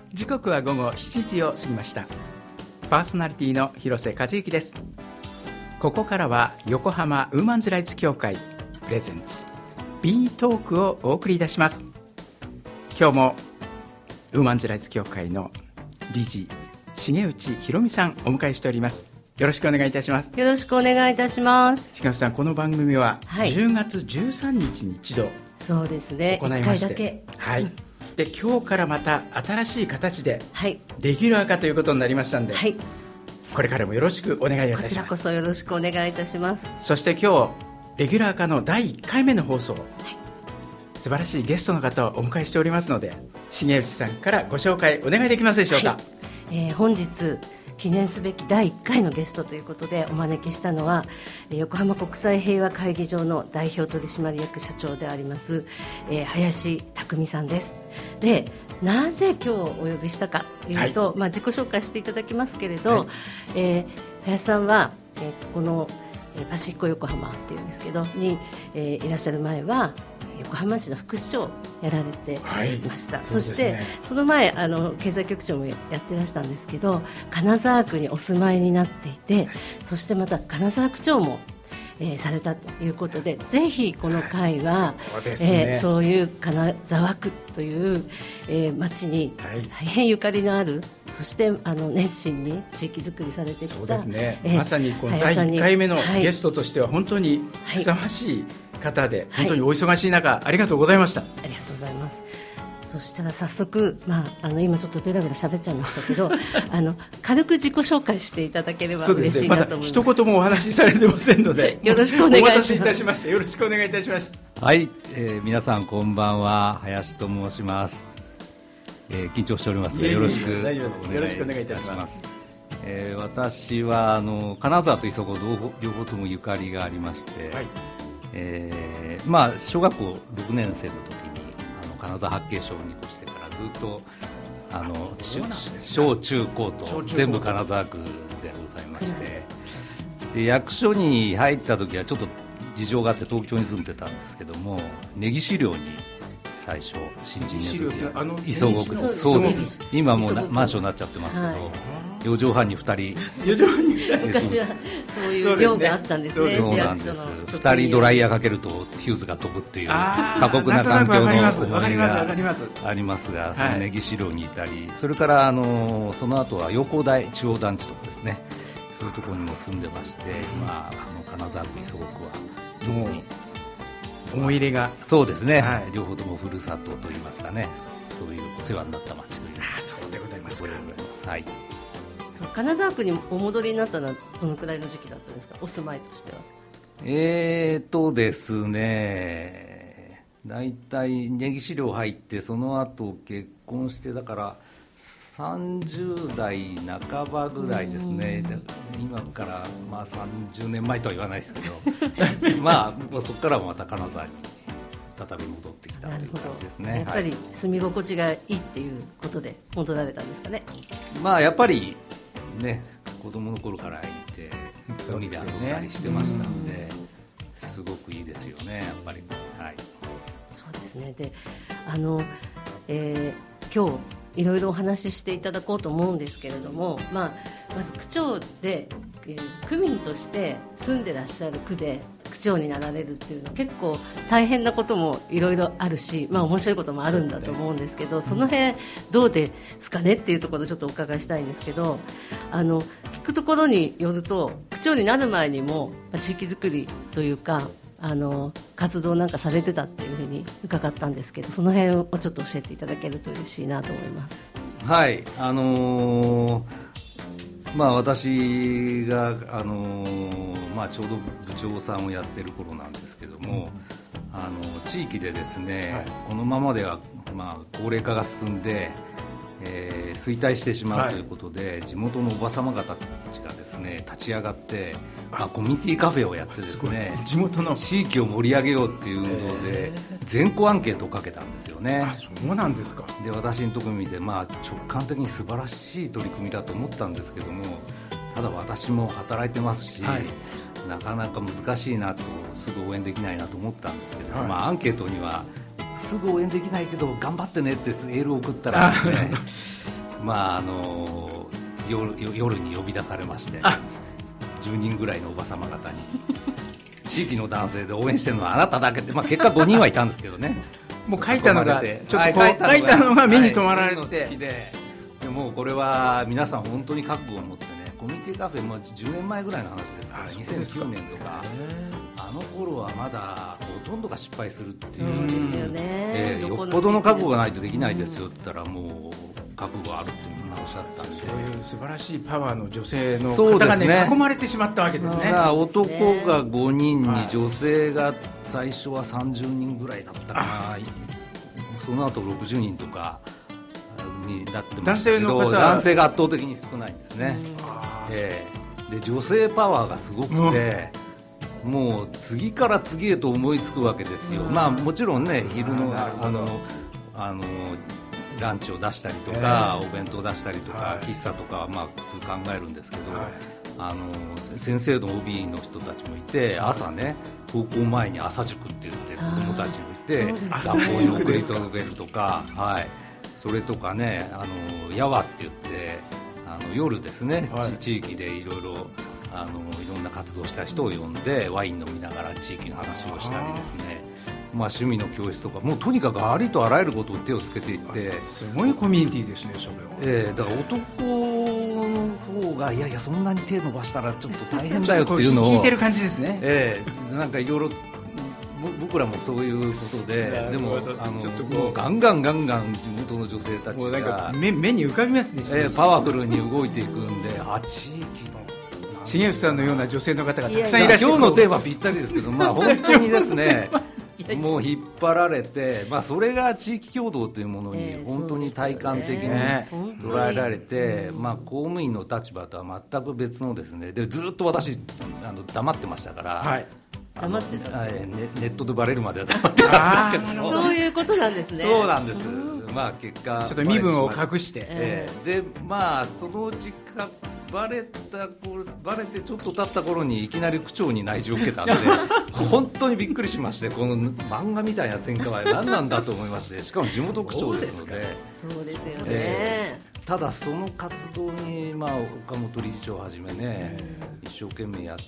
時刻は午後7時を過ぎました。パーソナリティの広瀬和之です。ここからは横浜ウーマンズライツ協会プレゼンツ B トークをお送りいたします。今日もウーマンズライツ協会の理事重内博美さんお迎えしております。よろしくお願いいたします。 よろしくお願いいたします。 重内さん、この番組は10月13日に一度そうですね、 行いまして、 1回だけ、 はい、で今日からまた新しい形でレギュラー化ということになりましたので、はい、これからもよろしくお願いいたします。 こちらこそよろしくお願いいたします。 そして今日レギュラー化の第1回目の放送、はい、素晴らしいゲストの方をお迎えしておりますので、重内さんからご紹介お願いできますでしょうか。 はい、本日記念すべき第1回のゲストということでお招きしたのは、横浜国際平和会議場の代表取締役社長であります、林匠さんです。で、なぜ今日お呼びしたかというと、はい、自己紹介していただきますけれど、はい、林さんは、このパシフィコ横浜っていうんですけどに、いらっしゃる前は横浜市の副市長をやられていました。はい、そして その前経済局長もやってらしたんですけど、金沢区にお住まいになっていて、はい、そしてまた金沢区長もされたということで、ぜひこの会は、そういう金沢区という、町に大変ゆかりのある、そして熱心に地域づくりされてきた、 そうですね、まさにこの第1回目のゲストとしては本当にふさわしい方で、本当にお忙しい中、ありがとうございました。 ありがとうございます。そしたら早速、今ちょっとベラベラ喋っちゃいましたけど軽く自己紹介していただければ嬉しいなと思います。 一言もお話しされてませんのでよろしくお願いします。 お待たせいたしました。よろしくお願いいたします。 はい、皆さんこんばんは、林と申します。緊張しておりますがよろしくお願いいたします。私は金沢と磯子両方ともゆかりがありまして、はい、小学校6年生の時に金沢八景小に越してからずっと小中高と全部金沢区でございまして、で役所に入った時はちょっと事情があって東京に住んでたんですけども、根岸寮に最初新人の時は磯子区です。そうです。今もうマンションになっちゃってますけど、はい、4畳半に2人昔はそういう寮があったんですね。 そうなんです。2人ドライヤーかけるとヒューズが飛ぶっていう過酷な環境の思いがありますが、その根岸寮にいたり、それからその後は陽光台中央団地とかですね、そういうところにも住んでまして、金沢区磯子区は特に思い入れが、 そうですね、はい、両方ともふるさとといいますかね、そういうお世話になった町という。 そうでございますか。 はい、 金沢区にお戻りになったのはどのくらいの時期だったんですか、お住まいとしては。 ですね、だいたい根岸寮入ってその後結婚して、だから30代半ばぐらいですね。今から30年前とは言わないですけどそこからまた金沢に再び戻ってきたという感じですね。 やっぱり住み心地がいいっていうことで戻られたんですかね。 やっぱりね、子供の頃からいて海で遊んだりしてましたので、すごくいいですよね、やっぱり。はい、 そうですね。で、今日いろいろお話ししていただこうと思うんですけれども、まず区長で、区民として住んでらっしゃる区で区長になられるっていうのは結構大変なこともいろいろあるし、面白いこともあるんだと思うんですけど、その辺どうですかねっていうところをちょっとお伺いしたいんですけど、聞くところによると区長になる前にも地域づくりというか活動なんかされてたっていうふうに伺ったんですけど、その辺をちょっと教えていただけると嬉しいなと思います。 はい、私が、ちょうど部長さんをやってる頃なんですけども、地域でですね、はい、このままでは、高齢化が進んで、衰退してしまうということで、はい、地元のおばさま方たちがですね立ち上がって、コミュニティカフェをやってですね、 地元の地域を盛り上げようっていう運動で全校アンケートをかけたんですよね。 そうなんですか。 で、私のところ見て、直感的に素晴らしい取り組みだと思ったんですけども、ただ私も働いてますし、はい、なかなか難しいなと、すぐ応援できないなと思ったんですけど、はい、アンケートにはすぐ応援できないけど頑張ってねってエールを送ったらですね夜に呼び出されまして、10人ぐらいのおば様方に地域の男性で応援してるのはあなただけって、結果5人はいたんですけどねもう書いたのがちょっと書いたのが目に留まられて、 でもこれは皆さん本当に覚悟を持ってね、コミュニティカフェも10年前ぐらいの話ですから2009年とか、あの頃はまだほとんどが失敗するっていう、 そうですよね、 よっぽどの覚悟がないとできないですよって言ったら、もう覚悟があるってみんなおっしゃったんで、 そういう素晴らしいパワーの女性の方がね、囲まれてしまったわけですね。 男が5人に女性が最初は30人ぐらいだったかな、その後60人とかになってましたけど、男性が圧倒的に少ないんですね。で女性パワーがすごくて、もう次から次へと思いつくわけですよ。もちろんね、昼のランチを出したりとか、お弁当を出したりとか、喫茶とか普通考えるんですけど、先生の OB の人たちもいて、朝ね登校前に朝塾って言って子どもたちもいて学校に送り届けるとか、それとかね、やわって言って夜ですね、地域でいろいろいろんな活動した人を呼んでワイン飲みながら地域の話をしたりですね、趣味の教室とか、もうとにかくありとあらゆることを手をつけていって、 すごいコミュニティですね、それは。 だから男の方がいやそんなに手伸ばしたらちょっと大変だよっていうのを聞いてる感じですね。 なんかいろいろ僕らもそういうことで、でもガンガン地元の女性たちが目に浮かびますね、 パワフルに動いていくんで、地域の重内さんのような女性の方がたくさんいらっしゃる。 今日のテーマぴったりですけど、本当にですねもう引っ張られて、それが地域協同というものに本当に体感的に捉えられて、公務員の立場とは全く別のですね、でずっと私黙ってましたから、 黙ってた、 ネットでバレるまでは黙ってたんですけどそういうことなんですね。 そうなんです。結果ちょっと身分を隠して、 でそのうちバレてちょっと経った頃にいきなり区長に内示を受けたんで本当にびっくりしまして、この漫画みたいな展開は何なんだと思いまして、しかも地元区長ですので。 そうですよね。 ただその活動に、岡本理事長をはじめね、一生懸命やって、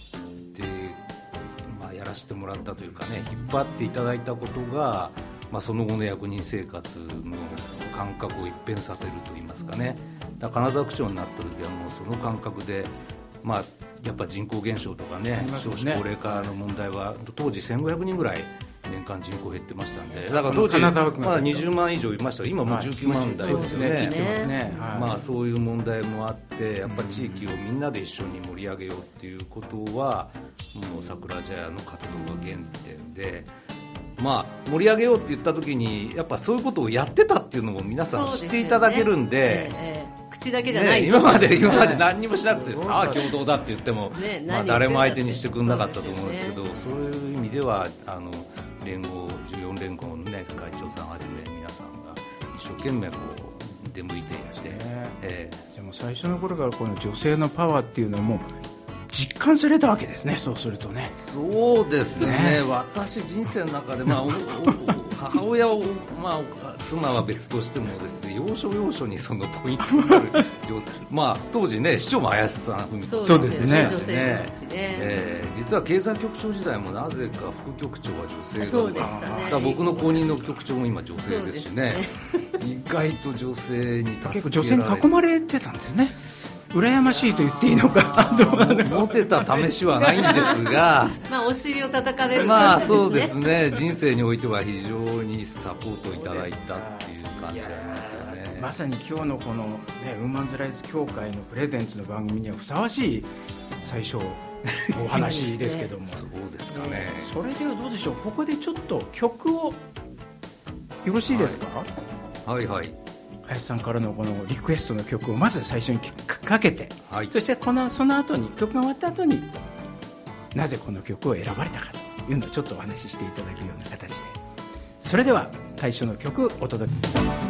やらせてもらったというかね、引っ張っていただいたことが、その後の役人生活の感覚を一変させるといいますかね。金沢区長になった時はもうその感覚で、やっぱ人口減少とかね、少子高齢化の問題は当時1500人ぐらい年間人口減ってましたんで、だから当時まだ20万以上いましたが、今もう19万台ですね。そういう問題もあって、やっぱり地域をみんなで一緒に盛り上げようっていうことは、もう桜茶屋の活動が原点で、盛り上げようって言った時にやっぱそういうことをやってたっていうのも皆さん知っていただけるんで、 口だけじゃない今まで何にもしなくて、さあ共同だって言っても、誰も相手にしてくれなかったと思うんですけど、そういう意味では連合14連合の、会長さんはじめ皆さんが一生懸命出向いていらして、 じゃあもう最初の頃からこの女性のパワーっていうのも実感されたわけですね。そうするとね。 そうですね。私人生の中で、母親を、妻は別としてもですね、要所要所にそのポイントになる当時ね、市長も林さん、 そうですね。女性ですしね。実は経済局長時代もなぜか副局長は女性そうでしたね。 僕の後任の局長も今女性ですしね。意外と女性に助けられて、 結構女性に囲まれてたんですね。羨ましいと言っていいのかモテた試しはないんですがお尻を叩かれる感じですね。 そうですね。人生においては非常にサポートいただいたっていう感じありますよね。 まさに今日のこの、ウーマンズライツ協会のプレゼンツの番組にはふさわしい最初お話ですけどもそうですかね。 それではどうでしょう、ここでちょっと曲をよろしいですか。 はい。 林さんからのこのリクエストの曲をまず最初にかけて、そしてその後に曲が終わった後になぜこの曲を選ばれたかというのをちょっとお話ししていただくような形で、それでは最初の曲お届け。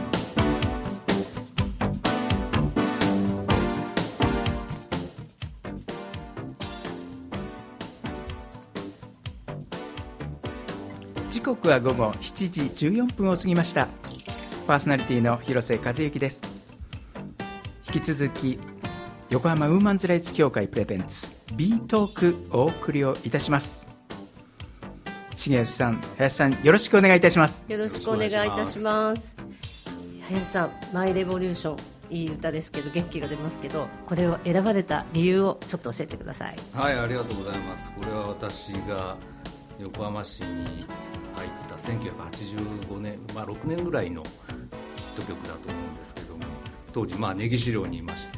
時刻は午後7時14分を過ぎました。パーソナリティの広瀬和幸です。 引き続き横浜ウーマンズライツ協会プレゼンツ B トークお送りをいたします。重吉さん、林さん、よろしくお願いいたします。 よろしくお願いいたします。林さん、マイレボリューション、いい歌ですけど元気が出ますけど、これを選ばれた理由をちょっと教えてください。 はい、ありがとうございます。これは私が横浜市に入った1985年、6年ぐらいのヒット曲だと思うんですけども、当時根岸寮にいまして、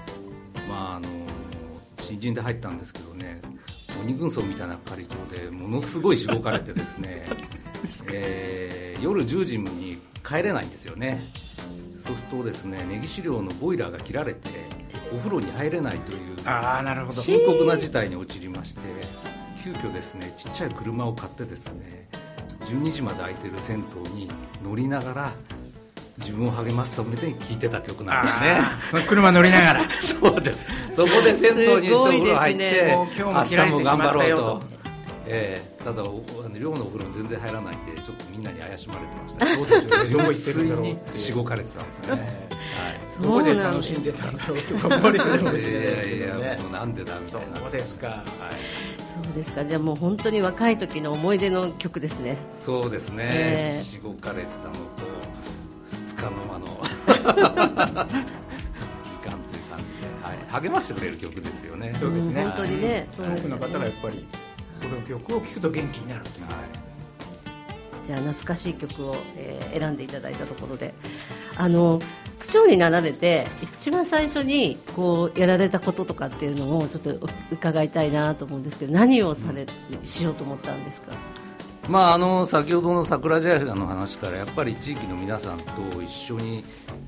新人で入ったんですけどね、鬼軍曹みたいな係長でものすごいしごかれてですね夜10時に帰れないんですよね。そうするとですね、根岸寮のボイラーが切られてお風呂に入れないという深刻な事態に陥りまして、急遽ですね、ちっちゃい車を買ってですね、12時まで空いてる銭湯に乗りながら自分を励ますために聴いてた曲なんですね。 その車乗りながらそうです。そこで銭湯にお風呂入って、 明日も頑張ろうと。 ただ寮のお風呂に全然入らないんで、ちょっとみんなに怪しまれてました。 そうですよね。 純粋にしごかれてたんですね。 どこで楽しんでたのとか思われてるかもしれないですけどね。 もうなんでだみたいな。 そうですか。 そうですか。じゃあもう本当に若い時の思い出の曲ですね。 そうですね。しごかれたのとつかの間の時間という感じで、励ましてくれる曲ですよね。 そうですね。 本当にね、そうですね。 多くの方がやっぱりこの曲を聴くと元気になるという。 じゃあ懐かしい曲を、選んでいただいたところで、区長になられて一番最初にこうやられたこととかっていうのをちょっと伺いたいなと思うんですけど、何をしようと思ったんですか？ 先ほどの桜茶屋の話から、やっぱり地域の皆さんと一緒に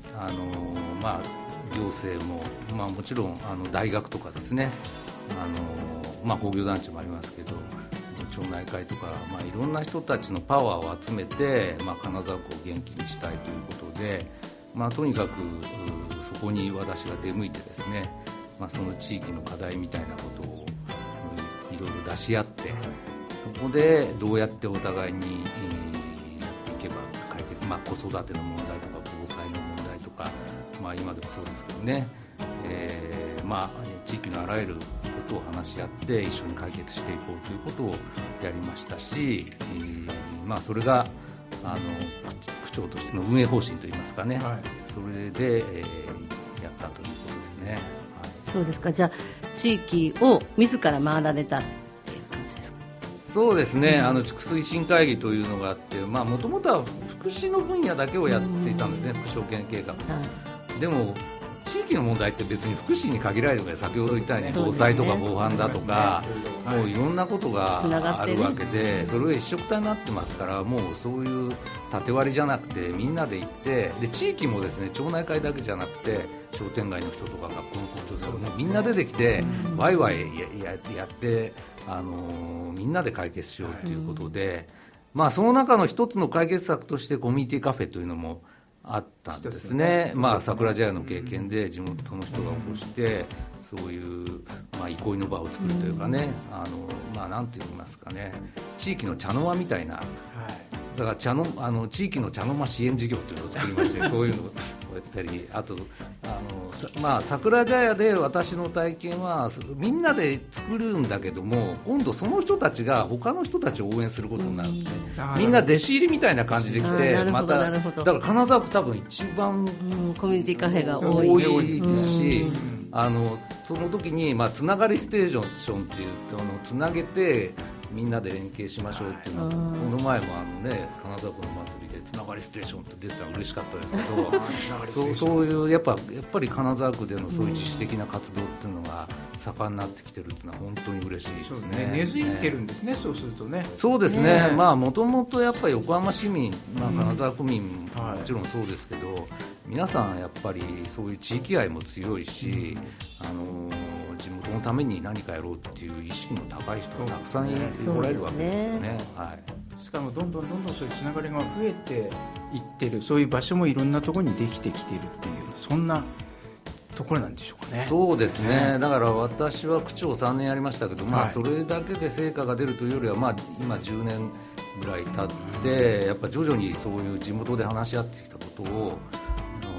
行政も、もちろん大学とかですね、工業団地もありますけど、町内会とか、いろんな人たちのパワーを集めて、金沢区を元気にしたいということで、とにかくそこに私が出向いてですね、その地域の課題みたいなことをいろいろ出し合って、そこでどうやってお互いにやっていけば解決、子育ての問題とか防災の問題とか、今でもそうですけどね、地域のあらゆることを話し合って一緒に解決していこうということをやりましたし、それが区長としての運営方針といいますかね、それで、やったということですね。 そうですか。じゃあ地域を自ら回られたっていう感じですか？ そうですね、地区推進会議というのがあって、もともとは福祉の分野だけをやっていたんですね、福祉保健計画。でも地域の問題って別に福祉に限られるので、先ほど言ったように防災とか防犯だとか、もういろんなことがあるわけで、それが一緒くたになってますから、もうそういう縦割りじゃなくてみんなで行って、で地域もですね、町内会だけじゃなくて商店街の人とか学校の校長さんもみんな出てきてワイワイやってみんなで解決しようということで、その中の一つの解決策としてコミュニティカフェというのもあったんですね。桜茶屋の経験で地元の人が起こして、そういう憩いの場を作るというかね、なんて言いますかね、地域の茶の間みたいな、だから地域の茶の間支援事業というのを作りましてそういうのをやったり、あと桜茶屋で私の体験はみんなで作るんだけども、今度その人たちが他の人たちを応援することになるんで、みんな弟子入りみたいな感じで来て、まただから金沢区多分一番コミュニティカフェが多いですし、その時につながりステーションっていうつなげてみんなで連携しましょうっていうのは、この前も金沢区の祭りでつながりステーションって出てたら嬉しかったですけどそういうやっぱり金沢区でのそういう自主的な活動っていうのが盛んになってきてるっていうのは本当に嬉しいですね。 根付いてるんですね、そうするとね。 そうですね、もともとやっぱり横浜市民、金沢区民ももちろんそうですけど、皆さんやっぱりそういう地域愛も強いし、地元のために何かやろうっていう意識の高い人がたくさんおられるわけですよね。 しかもどんどんそういうつながりが増えていってる、そういう場所もいろんなところにできてきているっていう、そんなところなんでしょうかね。 そうですね、だから私は区長3年やりましたけど、それだけで成果が出るというよりは、今10年ぐらい経って、やっぱ徐々にそういう地元で話し合ってきたことをで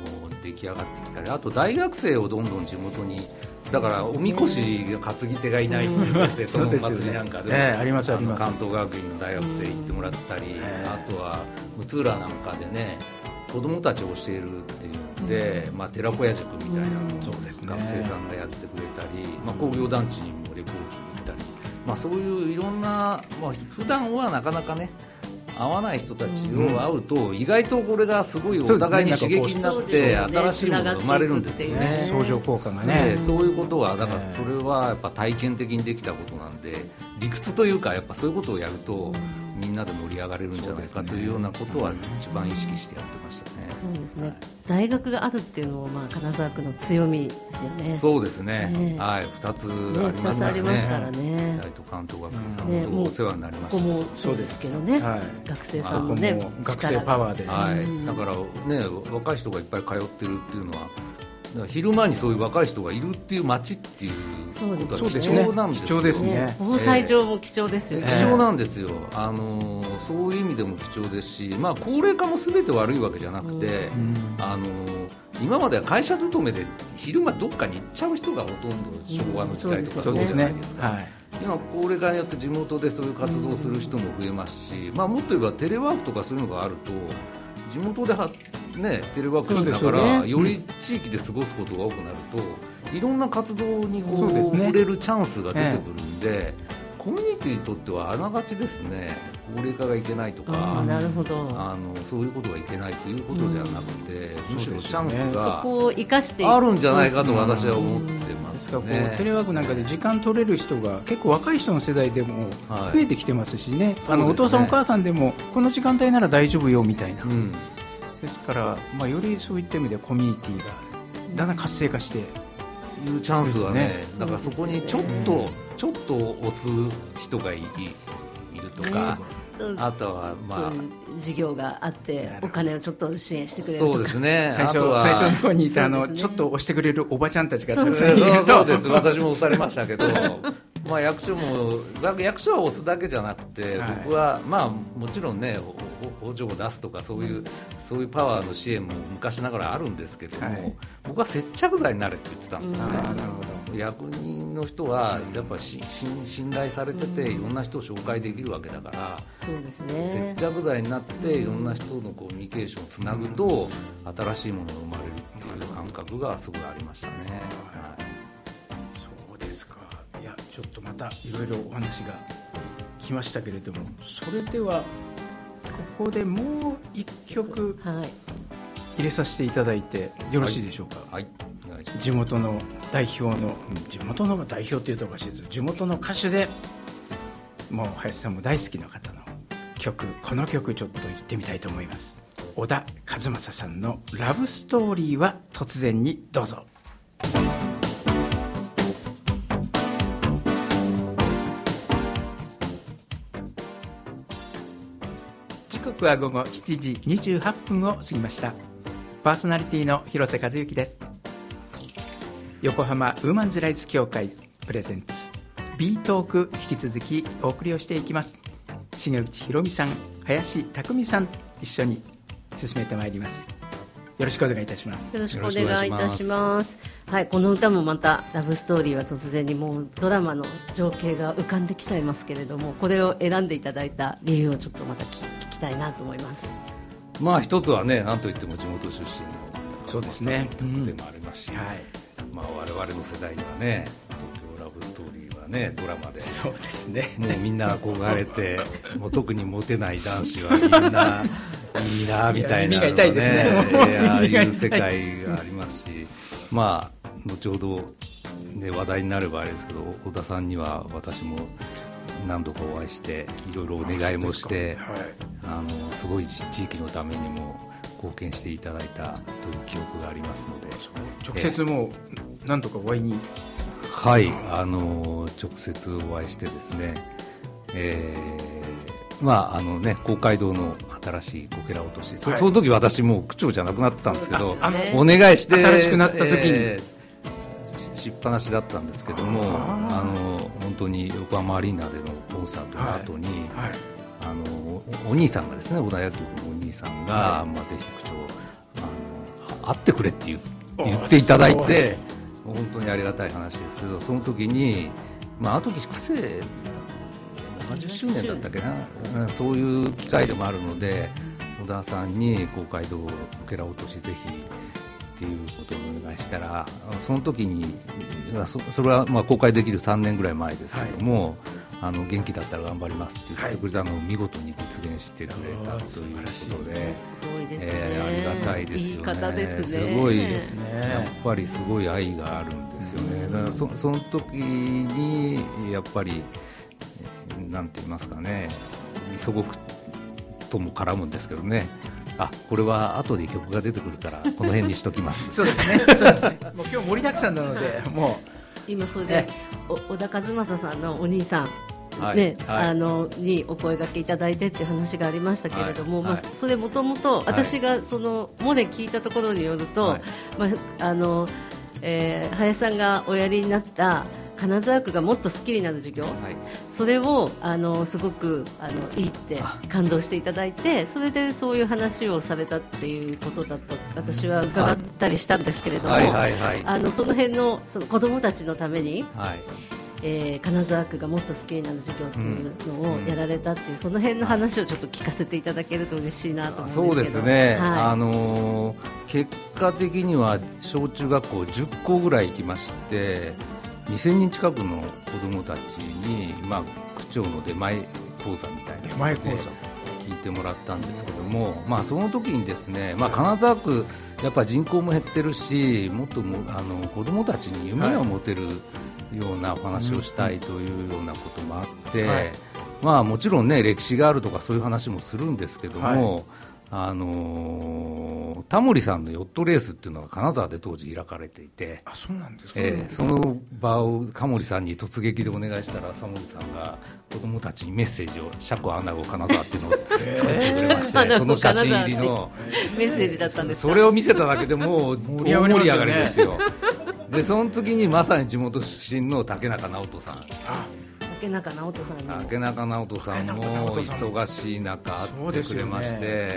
出来上がってきたり、あと大学生をどんどん地元に、だからおみこし担ぎ手がいないんですよ、そのお祭りなんかでも、 ありますあります。 関東学院の大学生行ってもらったり、あとは六浦なんかでね、子供たちを教えるっていうので、寺子屋塾みたいなのを学生さんがやってくれたり、工業団地にもレポートに行ったり、そういういろんな、普段はなかなかね会わない人たちを会うと、意外とこれがすごいお互いに刺激になって、新しいものが生まれるんですよね。 相乗効果がね。 そういうことはだからそれはやっぱ体験的にできたことなんで、理屈というかやっぱそういうことをやるとみんなで盛り上がれるんじゃないかというようなことは一番意識してやってましたね。 そうですね、大学があるっていうのも金沢区の強みですよね。 そうですね、はい、2つありますからね。 2つありますからね。 大と関東学院さんとお世話になりました。 ここもそうですけどね、学生さんのね、 学生パワーで、 だからね、若い人がいっぱい通ってるっていうのは、昼間にそういう若い人がいるっていう街っていうことは貴重なんですよ。 貴重ですね。 防災上も貴重ですよね。 貴重なんですよ。そういう意味でも貴重ですし、高齢化も全て悪いわけじゃなくて、今までは会社勤めで昼間どっかに行っちゃう人がほとんど、昭和の時代とかそうじゃないですか。今高齢化によって地元でそういう活動をする人も増えますし、もっと言えばテレワークとかそういうのがあると、地元でテレワークしながら、より地域で過ごすことが多くなると、いろんな活動に触れるチャンスが出てくるんで、コミュニティにとってはあながちですね、高齢化がいけないとか、 なるほど、 そういうことがいけないということではなくて、むしろチャンスがそこを生かしてあるんじゃないかと私は思ってますね。 ですからテレワークなんかで時間取れる人が結構若い人の世代でも増えてきてますしね、お父さんお母さんでもこの時間帯なら大丈夫よみたいな、ですから、よりそういった意味でコミュニティがだんだん活性化していうチャンスはね、だからそこにちょっと押す人がいるとか、あとはそういう事業があってお金をちょっと支援してくれるとか、 そうですね、 最初の方にちょっと押してくれるおばちゃんたちがそうです、私も押されましたけど役所は押すだけじゃなくて、僕はもちろんね補助を出すとかそういうパワーの支援も昔ながらあるんですけども、僕は接着剤になれって言ってたんですよね。なるほど。役人の人はやっぱ信頼されてて、いろんな人を紹介できるわけだから、 そうですね、 接着剤になっていろんな人のコミュニケーションをつなぐと、新しいものが生まれるっていう感覚がすごいありましたね。 そうですか。いや、ちょっとまたいろいろお話が来ましたけれども、それではここでもう一曲入れさせていただいてよろしいでしょうか。 はい、 地元の代表っていうとおかしいです。地元の歌手でもう林さんも大好きな方の曲、この曲ちょっと言ってみたいと思います。小田和正さんのラブストーリーは突然に、どうぞ。時刻は午後7時28分を過ぎました。パーソナリティの広瀬和幸です。横浜ウーマンズライツ協会プレゼンツ B トーク、引き続きお送りをしていきます。重内博美さん、林匠さん、一緒に進めてまいります。よろしくお願いいたします。 よろしくお願いいたします。はい、この歌もまたラブストーリーは突然に、もうドラマの情景が浮かんできちゃいますけれども、これを選んでいただいた理由をちょっとまた聞きたいなと思います。 一つはね、なんといっても地元出身のそうですね、 でもありますし、我々の世代にはね、東京ラブストーリーはね、ドラマで、 そうですね、 もうみんな憧れてもう特にモテない男子はみんないいなみたいなのが、ね、 耳が痛いですね、 ああいう世界がありますし、後ほど、ね、話題になればあれですけど、小田さんには私も何度かお会いしていろいろお願いもして、すごい地域のためにも貢献していただいたという記憶がありますので、 直接もう何度かお会いに、 直接お会いしてですね、公会堂の新しいこけら落とし、その時私もう区長じゃなくなってたんですけど、お願いして新しくなった時に、 しっぱなしだったんですけども、本当に横浜アリーナでのコンサートの後に、お兄さんがですね、小田野球のお兄さんが、ぜひ区長会ってくれって言っていただいて、本当にありがたい話ですけど、その時に、あの時区政70周年だったっけな、そういう機会でもあるので、小田さんに公会堂ケラ落としぜひっていうことをお願いしたら、その時にそれは公開できる3年ぐらい前ですけども、元気だったら頑張りますって言ってくれたのを見事に実現してくれたということで、 すごいですね、 ありがたいですよね。 いい方ですね。 すごいですね。やっぱりすごい愛があるんですよね。だからその時にやっぱりなんて言いますかね、磯子とも絡むんですけどね。これは後で曲が出てくるからこの辺にしときますそうですね、そうですね。もう今日盛りだくさんなので、もう今それで小田和正さんのお兄さん、 はいにお声掛けいただいてっていう話がありましたけれども、それもともと私がそのモネ聞いたところによると、林さんがおやりになった金沢区がもっと好きになる授業、それをすごくいいって感動していただいて、それでそういう話をされたっていうことだと私は伺ったりしたんですけれども、その辺のその子どもたちのために、金沢区がもっと好きになる授業っていうのをやられたっていう、その辺の話をちょっと聞かせていただけると嬉しいなと思うんですけど。 そうですね、結果的には小中学校10校ぐらい行きまして、2000人近くの子どもたちに、区長の出前講座みたいなので聞いてもらったんですけども、その時にですね、金沢区やっぱ人口も減ってるし、もっと子どもたちに夢を持てるようなお話をしたいというようなこともあって、もちろんね歴史があるとかそういう話もするんですけども、タモリさんのヨットレースっていうのが金沢で当時開かれていて、 そうなんですか。 その場をタモリさんに突撃でお願いしたら、タモリさんが子どもたちにメッセージを「シャコアナゴ金沢」っていうのを作ってくれましてその写真入りのメッセージだったんですか。 それを見せただけでもう大盛り上がりですよ。でその次にまさに地元出身の竹中直人さん、 竹中直人さんにも、 竹中直人さんも忙しい中会ってくれまして、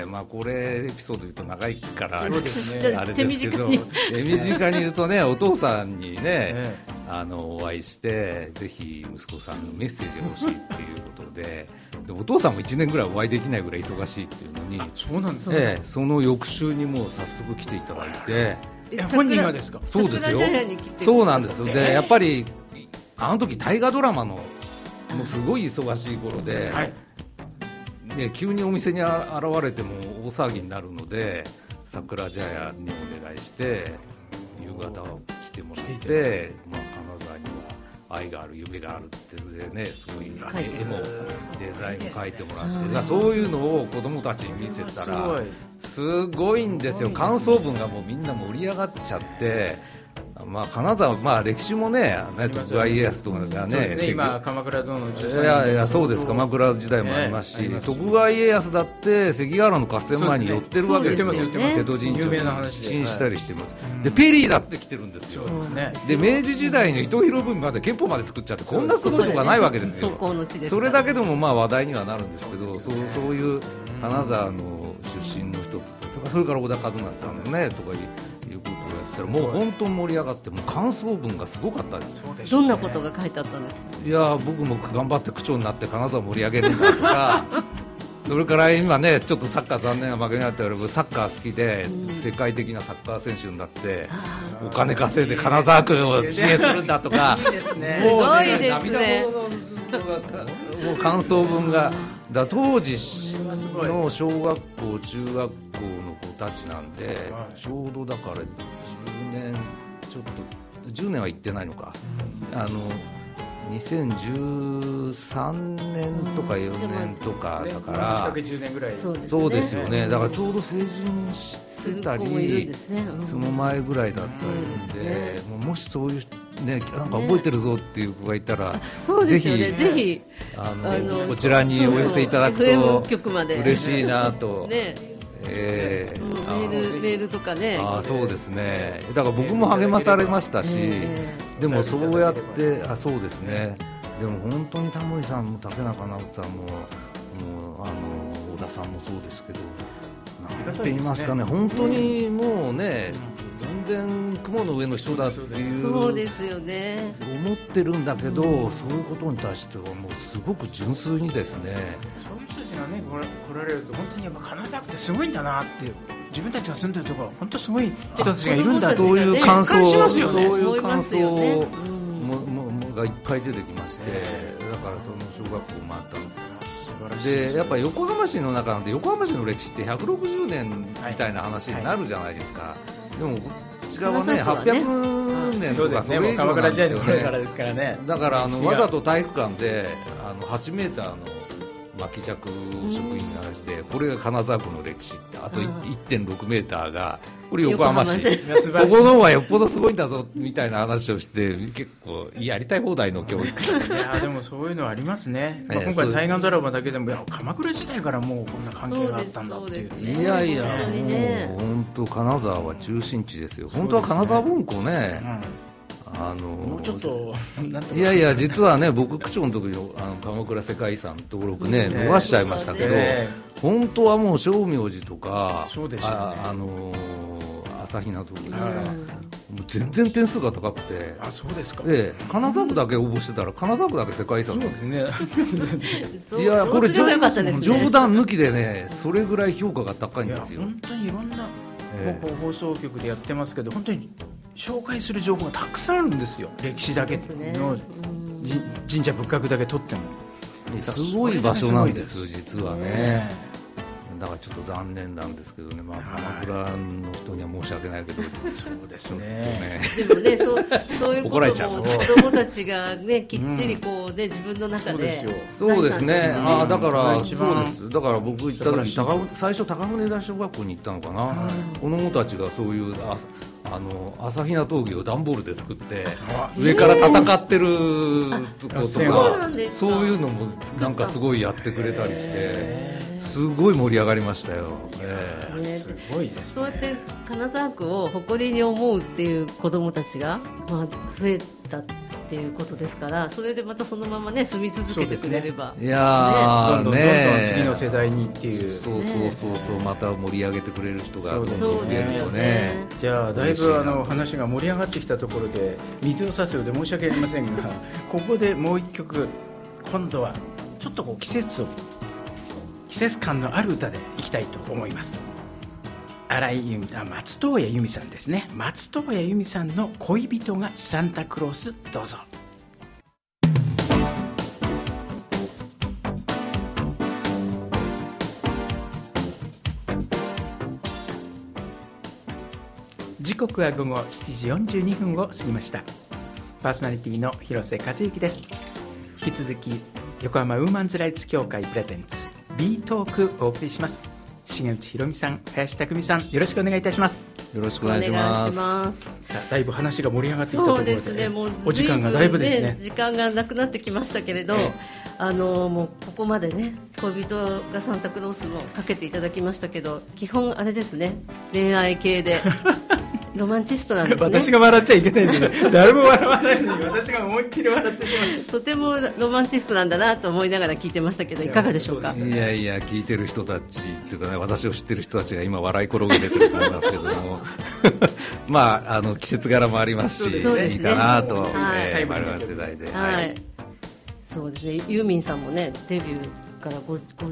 これエピソード言うと長いからあれですけど、手短に言うとね、お父さんにね、お会いしてぜひ息子さんのメッセージが欲しいっていうことで、お父さんも1年ぐらいお会いできないぐらい忙しいっていうのに、 そうなんですね、 その翌週にもう早速来ていただいて、 本人がですか。 そうですよ、 そそうなんですよ。でやっぱりあの時大河ドラマのもうすごい忙しい頃で、急にお店に現れても大騒ぎになるので、桜茶屋にお願いして夕方来てもらって、金沢には愛がある夢があるっていうのでね、すごい絵もデザインも描いてもらって、そういうのを子どもたちに見せたらすごいんですよ。感想文がもうみんな盛り上がっちゃって、金沢、歴史もね、徳川家康とかがね、 今鎌倉殿の13 人、そうです、鎌倉時代もありますし、徳川家康だって関ヶ原の合戦前に寄ってるわけですよ、瀬戸神社に寄進したりしてます。でペリーだって来てるんですよ。で明治時代の伊藤博文まで憲法まで作っちゃって、こんなすごいとかないわけですよ。それだけでも話題にはなるんですけど、そういう金沢の出身の人とか、それから小田和正さんのねとかいうことをやったら、もう本当に盛り上がって、もう感想文がすごかったですよ。 どんなことが書いてあったんですか。 いや僕も頑張って区長になって金沢盛り上げるんだとかそれから今ね、ちょっとサッカー残念な負けになったけど、サッカー好きで世界的なサッカー選手になってお金稼いで金沢区を支援するんだとかすごいですね。 涙ほどのもう感想文が当時の小学校中学校の子たちなんで、ちょうどだから10年ちょっと10年は行ってないのか、2013年とか4年とかだから、 10年ぐらい、 そうですよね。だからちょうど成人してたり、その前ぐらいだったんで、もしそういうね、なんか覚えてるぞっていう子がいたら、 ぜひこちらにお寄せいただくと嬉しいなと。 メールとかね。 そうですね。だから僕も励まされましたし、でもそうやってそうですね。でも本当にタモリさんも竹中直人さんも、小田さんもそうですけど、なって言いますかね、本当にもうね、全然雲の上の人だっていうそうですよね、 思ってるんだけど、そういうことに対してはもうすごく純粋にですね、 そういう人たちがね来られると本当にやっぱ金沢ってすごいんだなっていう、自分たちが住んでるところ本当すごい人たちがいるんだ、 そういう感想、 しますよね、 そういう感想がいっぱい出てきまして、だからその小学校もあったので、やっぱり横浜市の中なんで、横浜市の歴史って160年みたいな話になるじゃないですか、でもこちらはね800年とかそれ以上なんですよね。だからわざと体育館で8メーターの巻き尺を職員に鳴らして、これが金沢区の歴史って、あと 1.6 メーターがこれ横浜市、ここの方はよっぽどすごいんだぞみたいな話をして、結構やりたい放題の教育。いやでもそういうのありますね、今回大河ドラマだけでも鎌倉時代からもうこんな関係があったんだっていう。 いやいや、もう本当金沢は中心地ですよ。本当は金沢文庫ね、 もうちょっといやいや、実はね、僕区長の時の鎌倉世界遺産登録ね、逃しちゃいましたけど、本当はもう正明寺とか、朝比奈とか、もう全然点数が高くて、 そうですか、 金沢区だけ応募してたら金沢区だけ世界遺産なんですね。いや、これ冗談抜きでね、それぐらい評価が高いんですよ。 本当にいろんな放送局でやってますけど、本当に紹介する情報がたくさんあるんですよ、歴史だけの神社仏閣だけ取ってもすごい場所なんです実はね。だからちょっと残念なんですけどね、鎌倉の人には申し訳ないけど、 そうですね。 でもね、そういうことも子供たちがね、きっちりこうね、自分の中で、 そうですね。だからそうです。だから僕行った時、最初高船台小学校に行ったのかな。子供たちがそういう朝比奈峠を段ボールで作って上から戦ってるとことか、そういうのもなんかすごいやってくれたりして。すごい盛り上がりましたよ。 すごいですね。 そうやって金沢区を誇りに思うっていう子どもたちが、増えたっていうことですから、それでまたそのままね住み続けてくれれば、 いやどんどん次の世代にっていう、 そうまた盛り上げてくれる人がどんどんいるとね。 じゃあだいぶ話が盛り上がってきたところで水を差すようで申し訳ありませんが、ここでもう一曲、今度はちょっとこう季節感のある歌でいきたいと思います。松任谷由実さんですね。松任谷由実さんの恋人がサンタクロース、どうぞ。時刻は午後7時42分を過ぎました。パーソナリティの広瀬和之です。引き続き横浜ウーマンズライツ協会プレゼンツ B トークお送りします。重内ひろみさん、林匠さん、よろしくお願いいたします。 よろしくお願いします。 さあ、だいぶ話が盛り上がってきたところで、 そうですね、もうお時間がだいぶですね、 時間がなくなってきましたけれど、もうここまでね、恋人がサンタクロースもかけていただきましたけど、基本あれですね、恋愛系でロマンチストなんですね。 私が笑っちゃいけないんで、ね、誰も笑わないのに私が思いっきり笑ってしまう。 とてもロマンチストなんだなと思いながら聞いてましたけど、いかがでしょうか。 いやいや、聞いてる人たちというかね、私を知ってる人たちが今笑い転げてると思いますけども季節柄もありますし、いいかなと、我々世代で、 そうですね。ユーミンさんもね、デビューから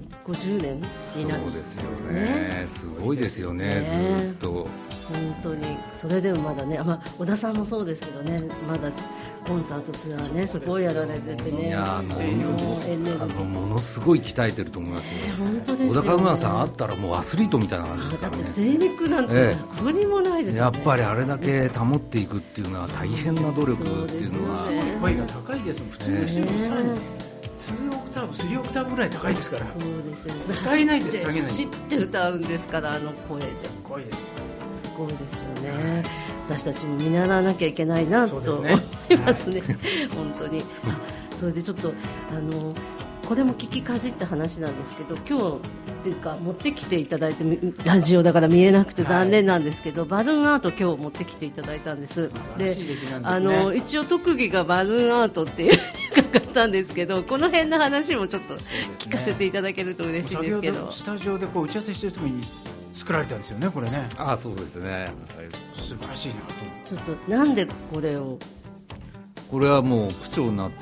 50年になる。 そうですよね。すごいですよね。ずっと本当に。それでもまだね、小田さんもそうですけどね、まだコンサートツアーね、すごいやられててね。いや、 ものすごい鍛えてると思いますよ。 本当ですよね。 小田和正さんあったらもうアスリートみたいな感じですからね。 だって贅肉なんてどこにもないですよね。 やっぱりあれだけ保っていくっていうのは大変な努力っていうのは。 声が高いですもん。普通の人もさらに2オクターブ、3オクターブぐらい高いですから。そうですよね。 歌えないです、下げない。 知って歌うんですから、声すごいです。 すごいですよね。私たちも見習わなきゃいけないなと思いますね。本当に。それでちょっとこれも聞きかじった話なんですけど、今日っていうか持ってきていただいて、ラジオだから見えなくて残念なんですけど、バルーンアート今日持ってきていただいたんです。で、一応特技がバルーンアートっていう伺ったんですけど、この辺の話もちょっと聞かせていただけると嬉しいんですけど。 スタジオでこう打ち合わせしてる時に作られたんですよね、これね。 そうですね、 素晴らしいなと。 ちょっとなんでこれを。 これはもう区長になって、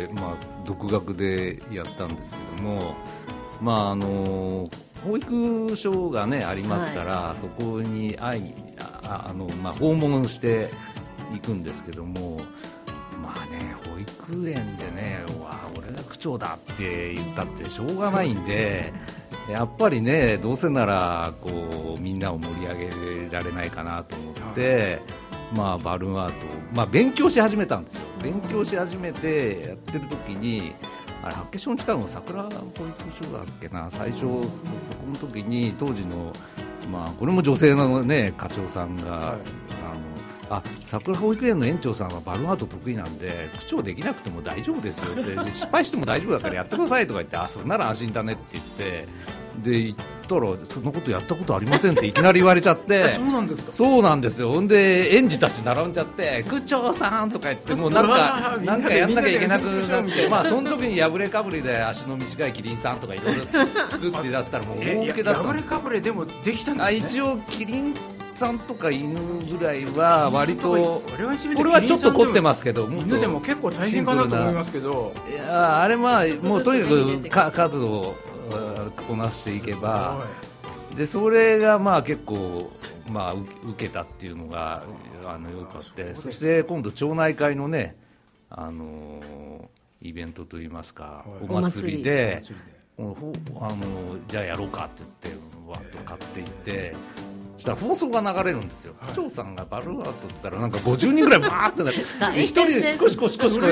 独学でやったんですけども、保育所が、ね、ありますから、そこに訪問していくんですけども、保育園でね、俺が区長だって言ったってしょうがないんで、やっぱりね、どうせならみんなを盛り上げられないかなと思って、バルーンアート、勉強し始めたんですよ。勉強し始めてやってる時に、八景町の近くの桜保育所だっけな、最初そこの時に当時の、これも女性の、ね、課長さんが、桜保育園の園長さんはバルーンアート得意なんで区長できなくても大丈夫ですよって、失敗しても大丈夫だからやってくださいとか言って、それなら安心だねって言って、で行ったらそんなことやったことありませんっていきなり言われちゃってそうなんですか。 そうなんですよ。ほんで園児たち並んじゃって区長さんとか言って、もうなんかやんなきゃいけなくなって、その時に破れかぶれで足の短いキリンさんとかいろいろ作ってだったらもう大受けだったんですよ。 破れかぶれでもできたんですね。 一応キリンさんとか犬ぐらいは割と、これはちょっと凝ってますけど、 犬でも結構大変かなと思いますけど、 いやあれもうとにかく数をこなしていけば、でそれが結構受けたっていうのがよくあって、そして今度町内会のね、イベントといいますか、お祭りでじゃあやろうかって言ってわっと買っていって、そしたら放送が流れるんですよ。区長さんがバルーンアートって言ったらなんか50人ぐらいバーってなって一人で少し空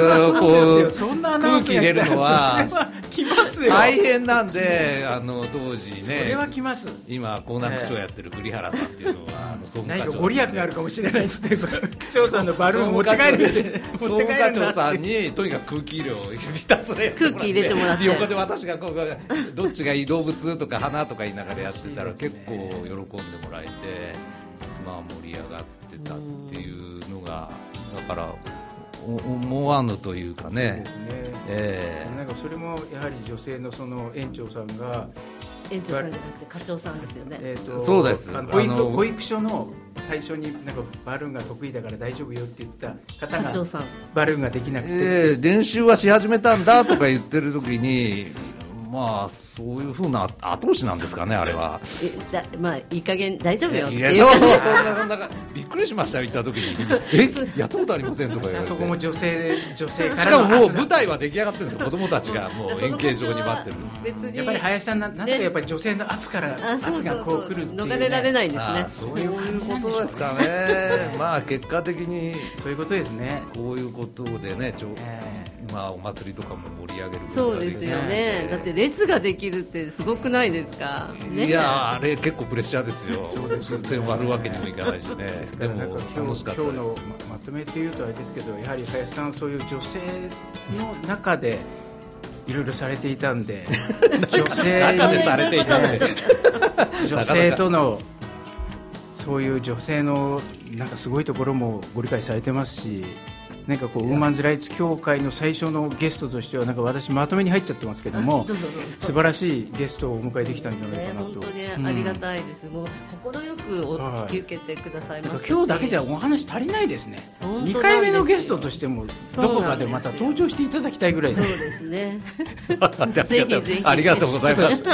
気入れるのは大変なんで、当時ね、 それは来ます。 今江南区長やってる栗原さんっていうのは総務課長、 何かご利益があるかもしれないですね。区長さんのバルーン持って帰るんです。 総務課長さんにとにかく空気入れをひたすらやってもらって、 空気入れてもらって、 横で私がどっちがいい動物とか花とか言いながらやってたら結構喜んでもらえて、盛り上がってたっていうのが、だから思わぬというかね。 なんかそれもやはり女性のその園長さんが、 園長さんじゃなくて課長さんですよね。 そうです。 保育所の最初になんかバルーンが得意だから大丈夫よって言った方がバルーンができなくて、 練習はし始めたんだとか言ってる時にそういう風な後押しなんですかね、あれは。 いい加減大丈夫よっていう。 そんなびっくりしましたよ、行った時にやったことありませんとか言われて、 そこも女性からのしかももう舞台は出来上がってるんですよ。子供たちがもう演芸場に待ってる。 別にやっぱり林さんなんとかやっぱり女性の圧がこう来るっていう、 逃れられないんですね。 そういうことですかね。結果的にそういうことですね。 こういうことでね、お祭りとかも盛り上げることそうができですよね。だって列ができるってすごくないですか、 いやあれ結構プレッシャーですよ。全然割るわけにもいかないしね。 でも楽しかったです。今日のまとめて言うとあれですけど、やはり林さんそういう女性の中でいろいろされていたんで、女性とのそういう女性のなんかすごいところもご理解されてますし、なんかウーマンズライツ協会の最初のゲストとしてはなんか私まとめに入っちゃってますけども、素晴らしいゲストをお迎えできたんじゃないかなと。 本当にありがたいです。もう快くお引き受けてくださいましたし、 今日だけじゃお話足りないですね。2回目のゲストとしてもどこかでまた登場していただきたいぐらいです。 そうですねぜひぜひありがとうございます。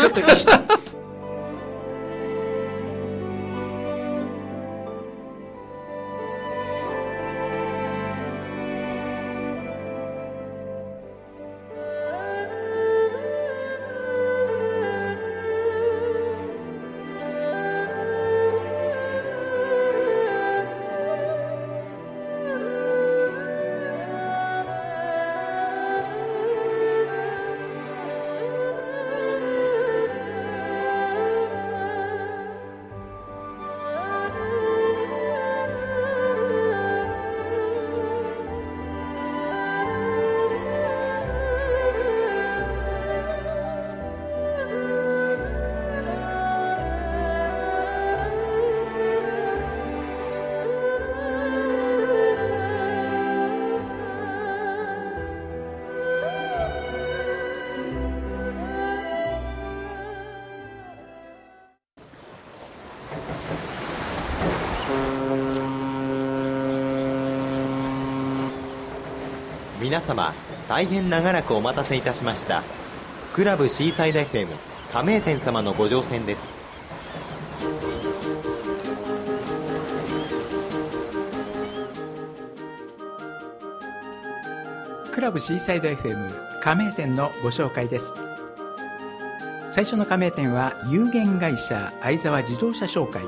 皆様大変長らくお待たせいたしました。クラブシーサイド FM 加盟店様のご乗船です。 クラブシーサイド FM 加盟店のご紹介です。最初の加盟店は有限会社相沢自動車商会。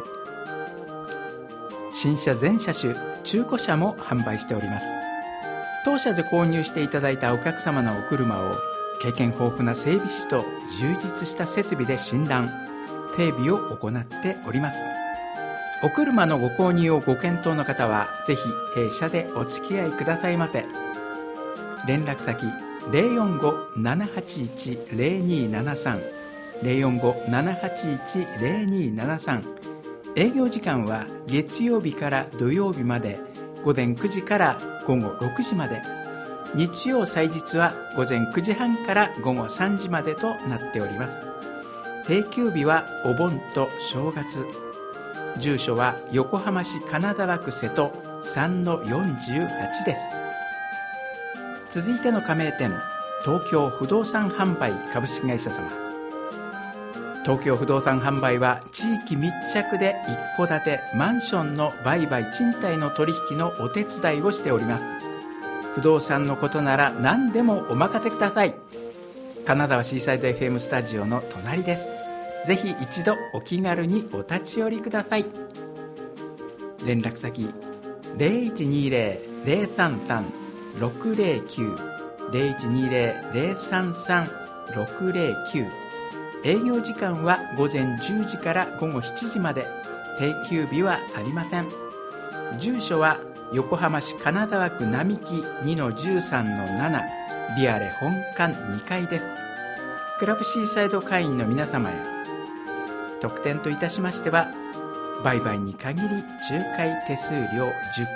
新車全車種、中古車も販売しております。当社で購入していただいたお客様のお車を経験豊富な整備士と充実した設備で診断、整備を行っております。お車のご購入をご検討の方はぜひ弊社でお付き合いくださいませ。連絡先 045-781-0273 045-781-0273。営業時間は月曜日から土曜日まで午前9時から午後6時まで、日曜祭日は午前9時半から午後3時までとなっております。定休日はお盆と正月。住所は横浜市金沢区瀬戸 3-48 です。続いての加盟店、東京不動産販売株式会社様。東京不動産販売は地域密着で一戸建てマンションの売買賃貸の取引のお手伝いをしております。不動産のことなら何でもお任せください。金沢シーサイド FM スタジオの隣です。ぜひ一度お気軽にお立ち寄りください。連絡先 0120-033-609 0120-033-609。営業時間は午前10時から午後7時まで。定休日はありません。住所は横浜市金沢区並木 2-13-7 ビアレ本館2階です。クラブシーサイド会員の皆様へ特典といたしましては、売買に限り仲介手数料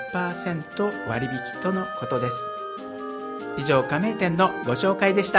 10% 割引とのことです。以上、加盟店のご紹介でした。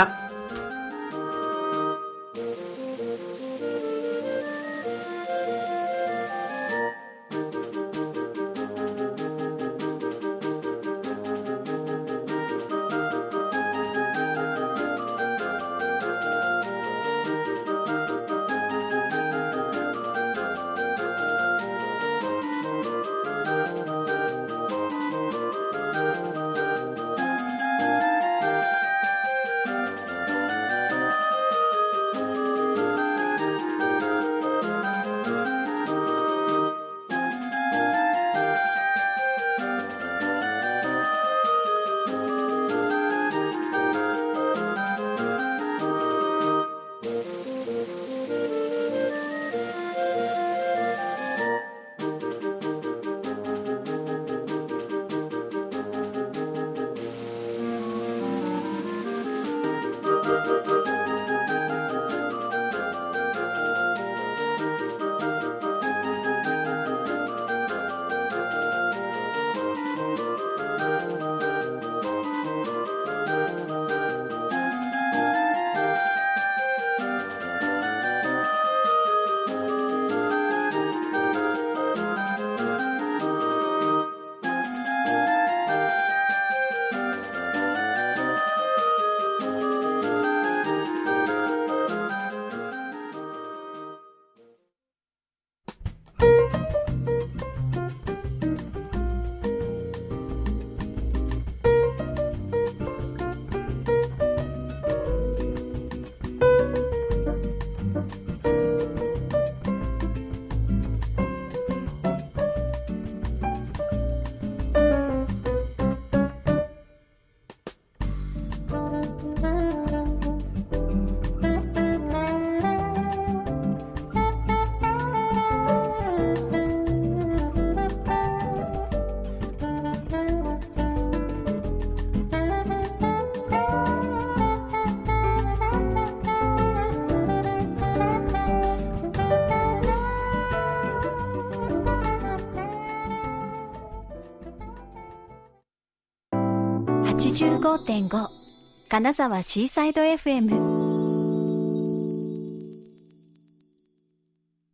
85.5 金沢シーサイド FM。